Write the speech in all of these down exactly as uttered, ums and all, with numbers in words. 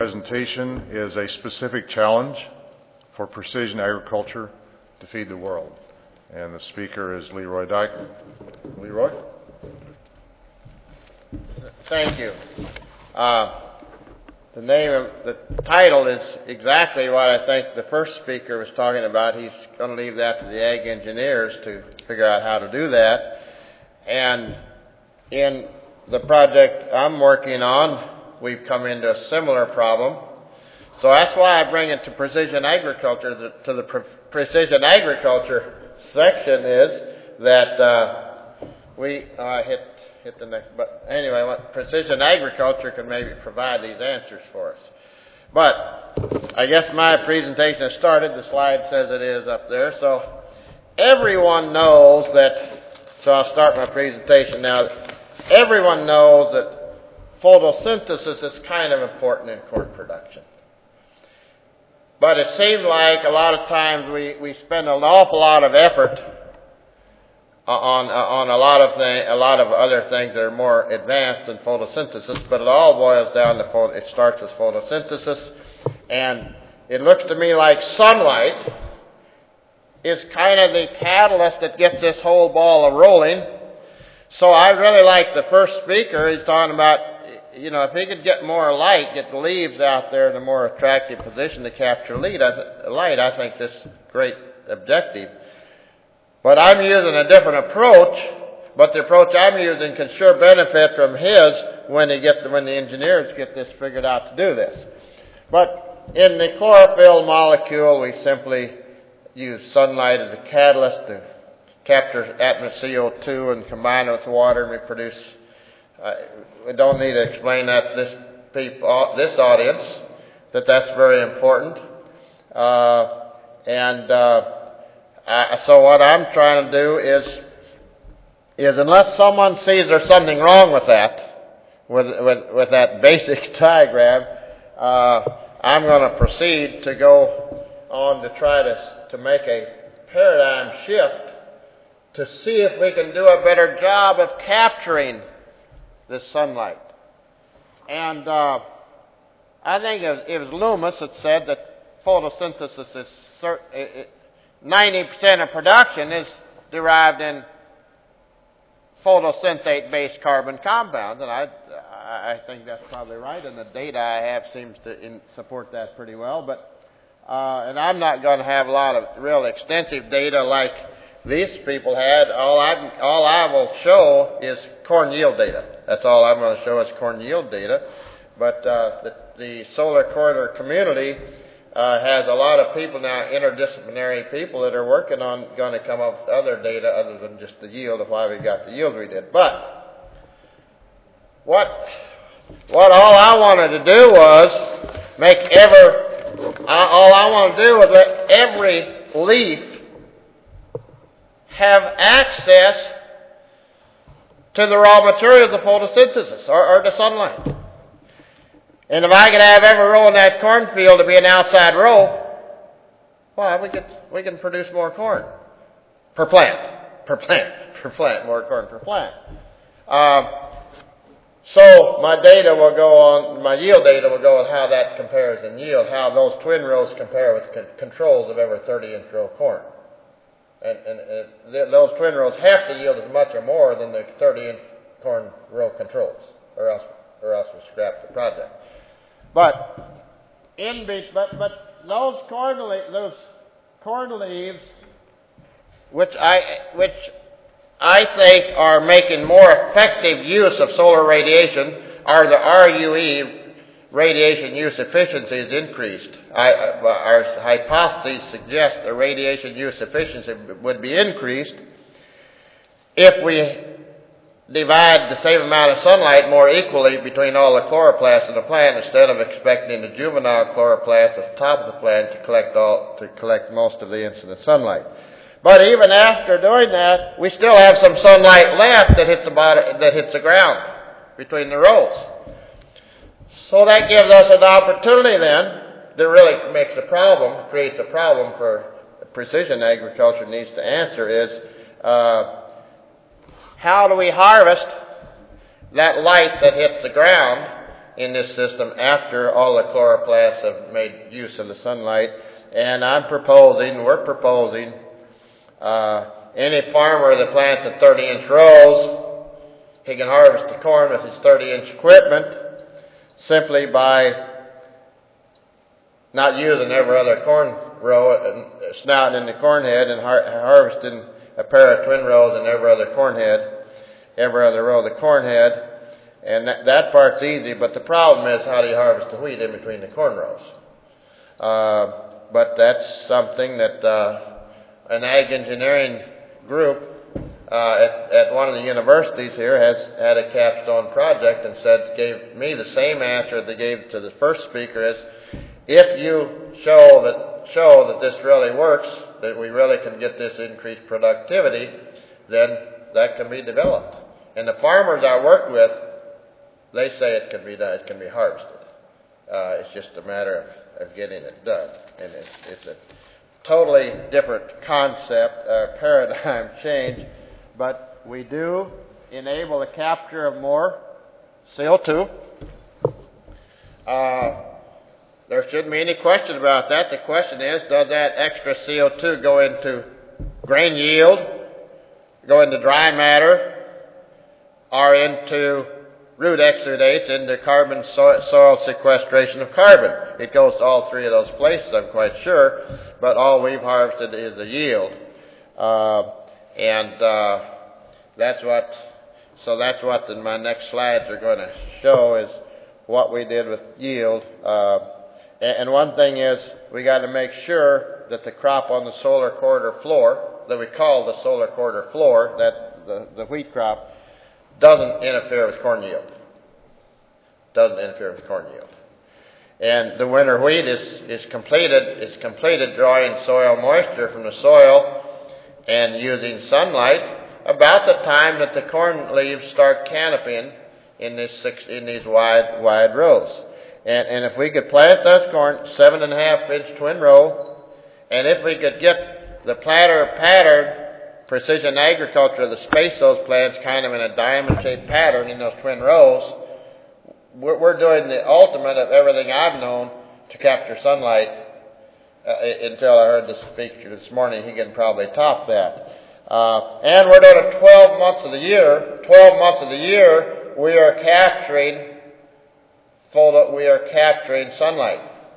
Presentation is a specific challenge for precision agriculture to feed the world. And the speaker is Leroy Dyckman. Leroy? Thank you. Uh, the name of the title is exactly what I think the first speaker was talking about. He's going to leave that to the ag engineers to figure out how to do that. And in the project I'm working on, we've come into a similar problem. So that's why I bring it to precision agriculture. The, to the pre- precision agriculture section is that uh, we uh, hit hit the next. But anyway, what precision agriculture can maybe provide these answers for us. But I guess my presentation has started. The slide says it is up there. So everyone knows that. So I'll start my presentation now. Everyone knows that photosynthesis is kind of important in corn production. But it seems like a lot of times we, we spend an awful lot of effort on on a lot of thing, a lot of other things that are more advanced than photosynthesis, but it all boils down to photo, it starts with photosynthesis, and it looks to me like sunlight is kind of the catalyst that gets this whole ball a rolling. So I really like the first speaker. He's talking about, you know, if he could get more light, get the leaves out there in a more attractive position to capture light, I think this is a great objective. But I'm using a different approach, but the approach I'm using can sure benefit from his when he get the, when the engineers get this figured out to do this. But in the chlorophyll molecule, we simply use sunlight as a catalyst to capture atmospheric C O two and combine it with water, and we produce. Uh, we don't need to explain that to this people, this audience, that that's very important. Uh, and uh, I, so what I'm trying to do is, is unless someone sees there's something wrong with that, with with, with that basic diagram, uh, I'm going to proceed to go on to try to to make a paradigm shift to see if we can do a better job of capturing this sunlight. And uh, I think it was, it was Loomis that said that photosynthesis is cert- it, it, ninety percent of production is derived in photosynthate-based carbon compounds, and I I think that's probably right, and the data I have seems to in, support that pretty well. But uh, and I'm not going to have a lot of real extensive data like these people had. All I all I will show is corn yield data. That's all I'm going to show is corn yield data. But uh, the, the solar corridor community uh, has a lot of people now, interdisciplinary people that are working on going to come up with other data other than just the yield of why we got the yield we did. But what what all I wanted to do was make ever all I want to do was let every leaf have access to the raw materials of photosynthesis, or, or the sunlight. And if I could have every row in that cornfield to be an outside row, well, we could we can produce more corn per plant, per plant, per plant, more corn per plant. Um, so my data will go on, my yield data will go with how that compares in yield, how those twin rows compare with con- controls of every thirty-inch row corn. And, and, and th- those twin rows have to yield as much or more than the thirty-inch corn row controls, or else, or else we scrap the project. But in be- but but those corn le- those corn leaves, which I which I think are making more effective use of solar radiation, are the R U E. Radiation use efficiency is increased. I, our hypotheses suggest the radiation use efficiency would be increased if we divide the same amount of sunlight more equally between all the chloroplasts in the plant instead of expecting the juvenile chloroplasts at the top of the plant to collect all to collect most of the incident sunlight. But even after doing that, we still have some sunlight left that hits the bottom, that hits the ground between the rows. So that gives us an opportunity then that really makes a problem, creates a problem for precision agriculture needs to answer is uh, how do we harvest that light that hits the ground in this system after all the chloroplasts have made use of the sunlight. And I'm proposing, we're proposing, uh, any farmer that plants in thirty inch rows, he can harvest the corn with his thirty inch equipment simply by not using every other corn row, and snouting in the corn head and har- harvesting a pair of twin rows in every other corn head, every other row of the corn head. And that, that part's easy, but the problem is how do you harvest the wheat in between the corn rows? Uh, but that's something that uh, an ag engineering group uh, at, at one of the universities here has had a capstone project and said, gave me the same answer they gave to the first speaker is, if you show that, show that this really works, that we really can get this increased productivity, then that can be developed. And the farmers I work with, they say it can be done, it can be harvested. Uh, it's just a matter of, of getting it done. And it's, it's a totally different concept, uh, paradigm change, but we do enable the capture of more C O two. Uh, there shouldn't be any question about that. The question is, does that extra C O two go into grain yield, go into dry matter, or into root exudates, into carbon so- soil sequestration of carbon? It goes to all three of those places, I'm quite sure, but all we've harvested is the yield. Uh, and uh, that's what, so that's what in my next slides are going to show is what we did with yield. Uh, and, and one thing is we got to make sure that the crop on the solar corridor floor, that we call the solar corridor floor, that the, the wheat crop, doesn't interfere with corn yield. Doesn't interfere with corn yield. And the winter wheat is, is completed, is completed drawing soil moisture from the soil and using sunlight about the time that the corn leaves start canopying in these six, in these wide, wide rows. And, and if we could plant those corn seven and a half inch twin row, and if we could get the planter pattern, precision agriculture to space those plants kind of in a diamond-shaped pattern in those twin rows, we're, we're doing the ultimate of everything I've known to capture sunlight uh, until I heard the speaker this morning. He can probably top that. Uh, and we're doing it twelve months of the year. twelve months of the year, we are capturing, full, we are capturing sunlight.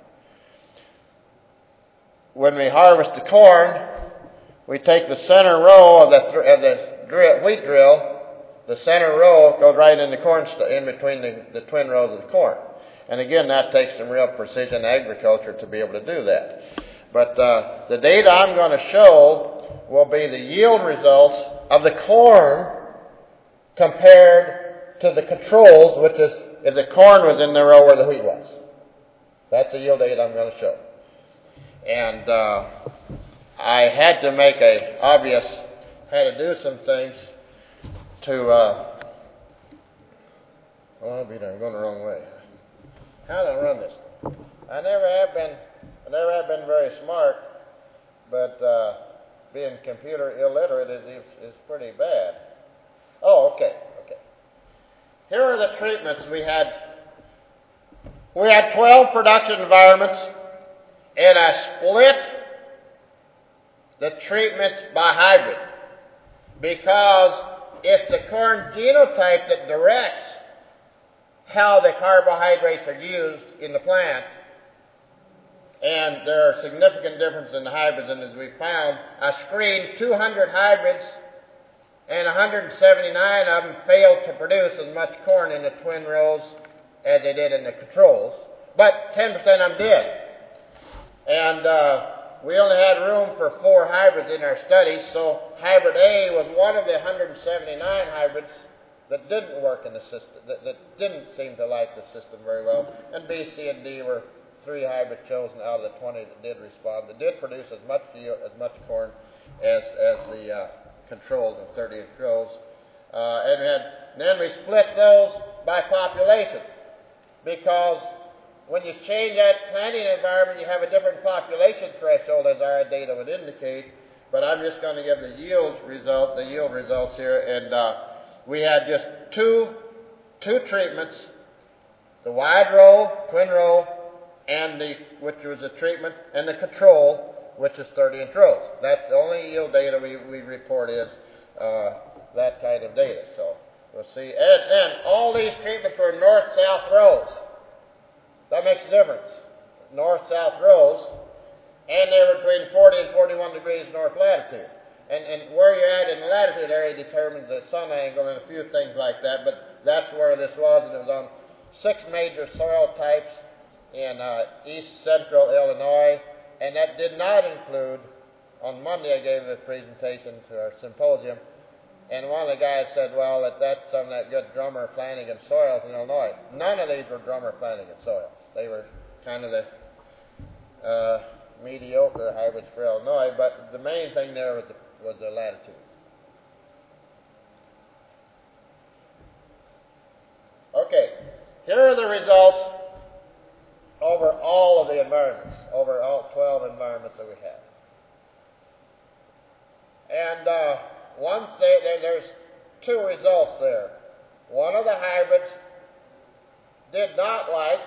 When we harvest the corn, we take the center row of the, of the drill, wheat drill, the center row goes right in the corn, st- in between the, the twin rows of the corn. And again, that takes some real precision agriculture to be able to do that. But uh, the data I'm going to show will be the yield results of the corn compared to the controls, which is if the corn was in the row where the wheat was. That's the yield data I'm going to show. And uh, I had to make a obvious, had to do some things to, uh, oh, I'll be there, I'm going the wrong way. How do I run this? I never have been, I never have been very smart, but uh, being computer illiterate is, is pretty bad. Oh, okay, okay. Here are the treatments we had. We had twelve production environments, and I split the treatments by hybrid, because it's the corn genotype that directs how the carbohydrates are used in the plant. And there are significant differences in the hybrids, and as we found, I screened two hundred hybrids, and one hundred seventy-nine of them failed to produce as much corn in the twin rows as they did in the controls, but ten percent of them did. And uh, we only had room for four hybrids in our study, so hybrid A was one of the one hundred seventy-nine hybrids that didn't work in the system, that, that didn't seem to like the system very well, and B, C, and D were three hybrids chosen out of the twenty that did respond, that did produce as much as much corn as as the uh, controls in thirty inch rows. Uh, and, had, and then we split those by population, because when you change that planting environment, you have a different population threshold, as our data would indicate. But I'm just going to give the yield result, the yield results here, and uh, we had just two two treatments the wide row, twin row, and the, which was the treatment, and the control, which is thirty inch rows. That's the only yield data we, we report is uh, that kind of data. So we'll see. And, and all these treatments were north-south rows. That makes a difference. North-south rows, and they were between forty and forty-one degrees north latitude. And, and where you're at in the latitude area determines the sun angle and a few things like that, but that's where this was, and it was on six major soil types in uh, east central Illinois, and that did not include, on Monday I gave a presentation to our symposium, and one of the guys said, well, that that's some of that good Drummer Flanagan soils in Illinois. None of these were Drummer Flanagan soils. They were kind of the uh, mediocre hybrids for Illinois, but the main thing there was the, was the latitude. Okay, here are the results over all of the environments, over all twelve environments that we have. And uh, one thing, there's two results there. One of the hybrids did not like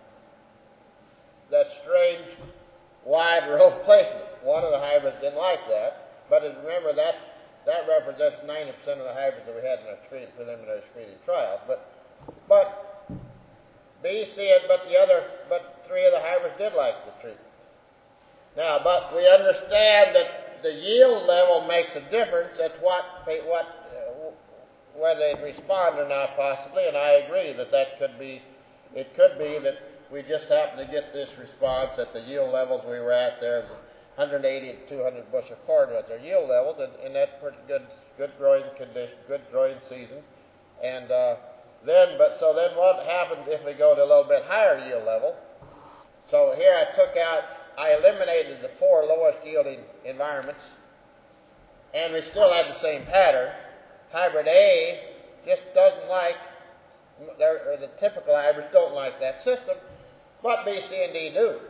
that strange wide row placement. One of the hybrids didn't like that, but remember that that represents ninety percent of the hybrids that we had in our screen, preliminary screening trials. But but B, C, and but the other, but three of the hybrids did like the treatment. Now, but we understand that the yield level makes a difference at what what uh, whether they respond or not, possibly. And I agree that that could be. It could be that we just happen to get this response at the yield levels we were at there, one hundred eighty to two hundred bushel corn was our yield levels, and, and that's pretty good, good growing condition, good growing season. And uh, then, but so then what happens if we go to a little bit higher yield level? So here I took out, I eliminated the four lowest yielding environments, and we still have the same pattern. Hybrid A just doesn't like, or the typical hybrids don't like that system, but B, C, and D do.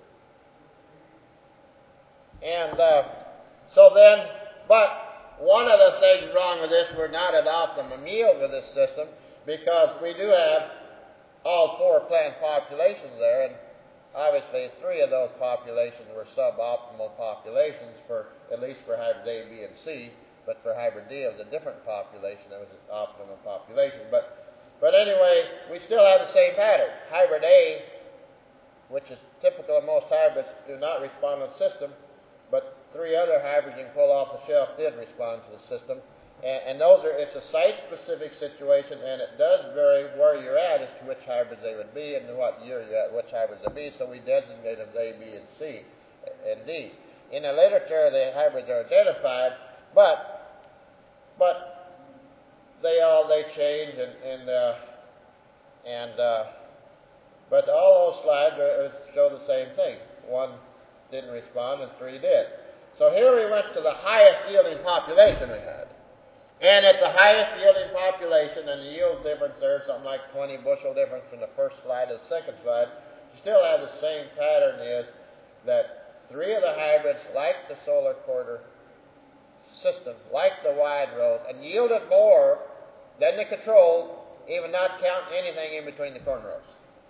And uh, so then, but one of the things wrong with this, we're not at optimum yield with this system, because we do have all four plant populations there, and obviously three of those populations were suboptimal populations, for at least for hybrid A, B, and C, but for hybrid D it was a different population, it was an optimum population. But But anyway, we still have the same pattern. Hybrid A, which is typical of most hybrids, do not respond to the system, but three other hybrids you can pull off the shelf did respond to the system. And, and those are, it's a site-specific situation, and it does vary where you're at as to which hybrids they would be and what year you're at, which hybrids they would be, so we designate them as A, B, and C, and D. In the literature, the hybrids are identified, but, but, they all they change and and uh, and uh, but all those slides are, show the same thing. One didn't respond and three did. So here we went to the highest yielding population we had, and at the highest yielding population, and the yield difference there is something like twenty bushel difference from the first slide to the second slide. You still have the same pattern, is that three of the hybrids, like the solar quarter system, like the wide rows, and yielded more than the control, even not counting anything in between the corn rows.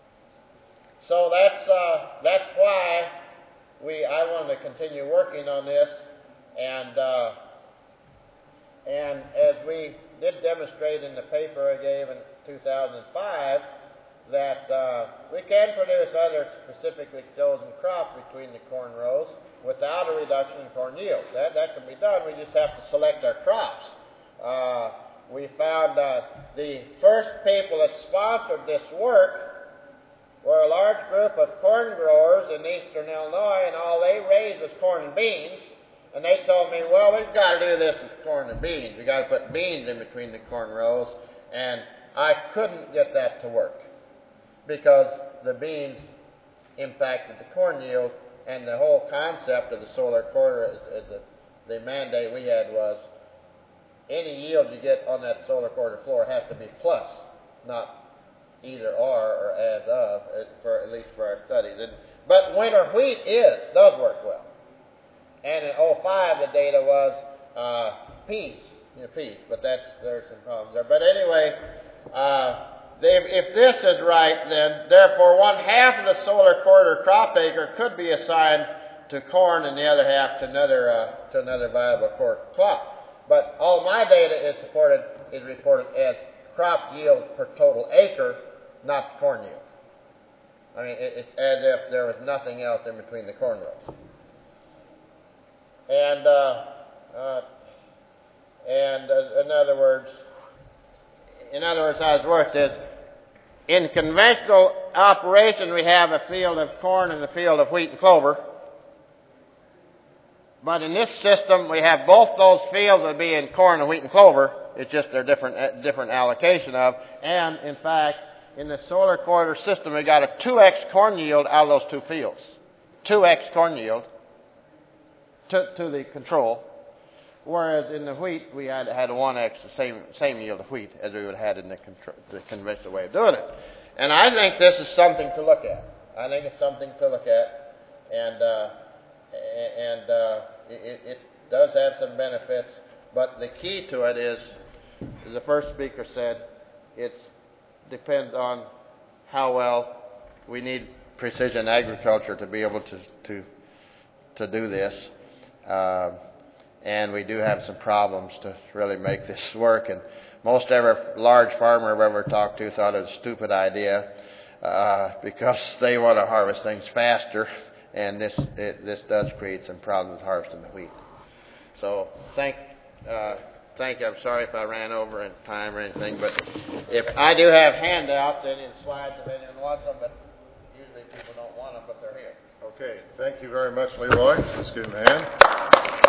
So that's uh, that's why we I wanted to continue working on this, and uh, and as we did demonstrate in the paper I gave in two thousand five, that uh, we can produce other specifically chosen crops between the corn rows without a reduction in corn yield. That, that can be done. We just have to select our crops. Uh, we found uh, the first people that sponsored this work were a large group of corn growers in eastern Illinois, and all they raised was corn and beans. And they told me, well, we've got to do this with corn and beans. We've got to put beans in between the corn rows. And I couldn't get that to work because the beans impacted the corn yield. And the whole concept of the solar quarter, is, is the, the mandate we had was any yield you get on that solar quarter floor has to be plus, not either or or as of, for at least for our studies. And, but winter wheat is does work well. And in oh five the data was uh, peas, you know, peas. But that's there's some problems there. But anyway, uh, if, if this is right, then therefore one half of the solar quarter crop acre could be assigned to corn and the other half to another uh, to another viable crop. But all my data is supported is reported as crop yield per total acre, not corn yield. I mean, it, it's as if there was nothing else in between the corn rows. And uh, uh, and uh, in other words, in other words, how it's worked is, in conventional operation, we have a field of corn and a field of wheat and clover. But in this system, we have both those fields would be in corn and wheat and clover. It's just their different different allocation of. And in fact, in the solar quarter system, we got a two x corn yield out of those two fields. two x corn yield to, to the control. Whereas in the wheat, we had had a one x, the same same yield of wheat as we would have had in the, contro- the conventional way of doing it. And I think this is something to look at. I think it's something to look at, and uh, and uh, it, it does have some benefits. But the key to it is, as the first speaker said, it depends on how well we need precision agriculture to be able to to to do this. Uh, And we do have some problems to really make this work. And most every large farmer I've ever talked to thought it was a stupid idea uh, because they want to harvest things faster. And this it, this does create some problems with harvesting the wheat. So thank uh, thank you. I'm sorry if I ran over in time or anything. But if I do have handouts, any of the slides, if anyone wants them, but usually people don't want them, but they're here. Okay. Thank you very much, Leroy. Let's give him a hand.